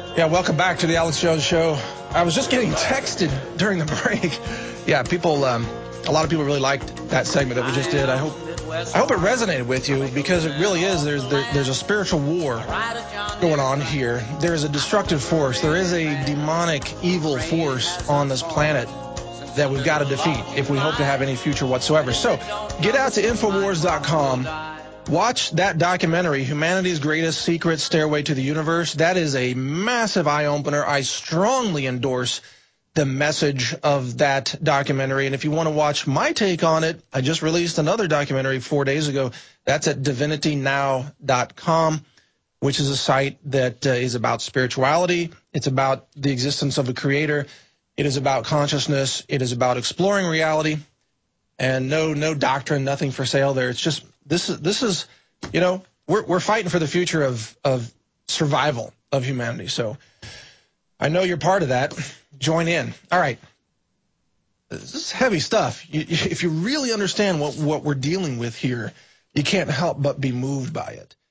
Yeah, welcome back to the Alex Jones Show. I was just getting texted during the break. Yeah, people, a lot of people really liked that segment that we just did. I hope it resonated with you, because it really is. There's a spiritual war going on here. There is a destructive force. There is a demonic, evil force on this planet that we've got to defeat if we hope to have any future whatsoever. So get out to Infowars.com. Watch that documentary, Humanity's Greatest Secret, Stairway to the Universe. That is a massive eye-opener. I strongly endorse the message of that documentary. And if you want to watch my take on it, I just released another documentary 4 days ago. That's at divinitynow.com, which is a site that is about spirituality. It's about the existence of a creator. It is about consciousness. It is about exploring reality. And no doctrine, nothing for sale there. It's just this is we're fighting for the future of survival of humanity. So I know you're part of that. Join in. All right. This is heavy stuff. If you really understand what we're dealing with here, you can't help but be moved by it.